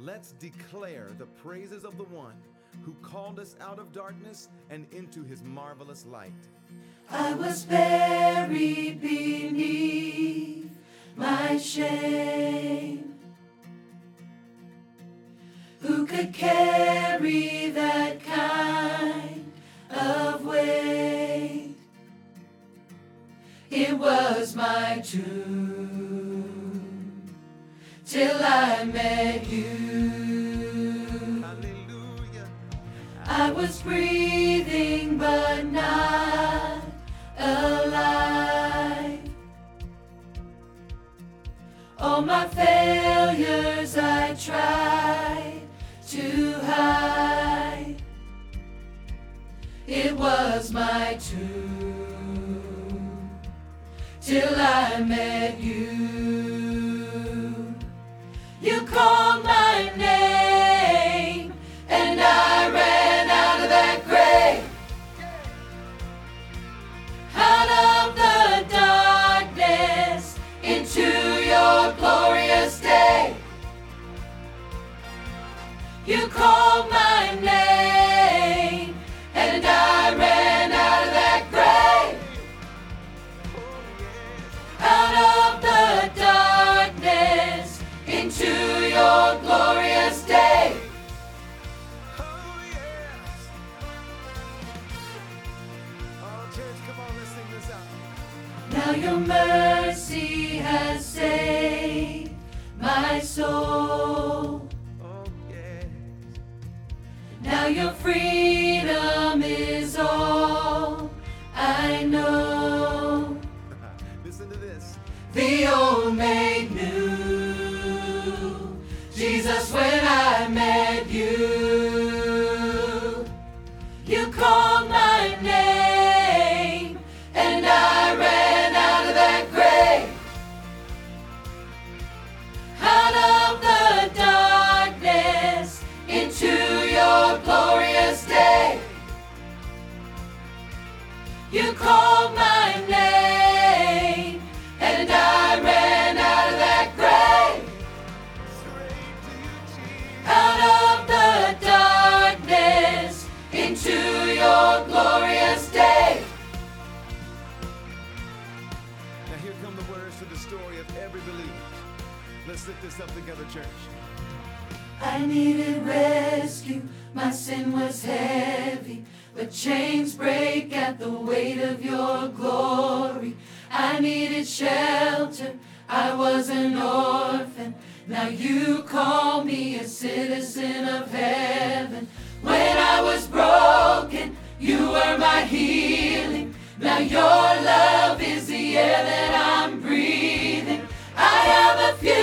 Let's declare the praises of the one who called us out of darkness and into his marvelous light. I was buried beneath my shame. Who could carry that kind of weight? It was my tomb till I met you. Hallelujah. I was breathing but not alive. All my failures I tried to hide. It was my tomb till I met you. You called my name and I ran out of that grave, out of the darkness into your glorious day. You called my name and I ran out of that grave, out of the darkness into your glorious day. Oh, yes. Oh, church, come on, let's sing this out. Now your mercy has saved my soul. Oh, yes. Now your freedom is all I know. Listen to this. The old made new. Jesus, when I met you, you called my name and I ran out of that grave, out of the darkness into your glorious day. You called my name and I ran out of that grave, Straight to you, Jesus. out of the darkness into your glorious day. Now here come the words to the story of every believer. Let's lift this up together, church. I needed rescue, my sin was heavy, but chains break at the weight of your glory. I needed shelter, I was an orphan, now you call me a citizen of heaven. When I was broken, you were my healing, now your love is the air that I'm breathing. I have a future.